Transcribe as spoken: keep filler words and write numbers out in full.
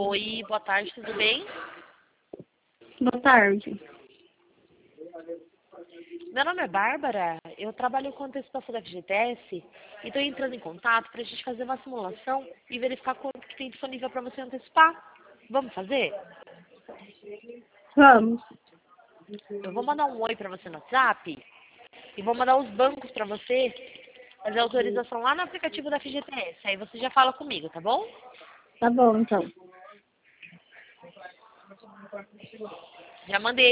Oi, boa tarde, tudo bem? Boa tarde. Meu nome é Bárbara, eu trabalho com antecipação da F G T S e estou entrando em contato para a gente fazer uma simulação e verificar quanto que tem disponível para você antecipar. Vamos fazer? Vamos. Eu vou mandar um oi para você no WhatsApp e vou mandar os bancos para você fazer a autorização lá no aplicativo da F G T S. Aí você já fala comigo, tá bom? Tá bom, então. Já mandei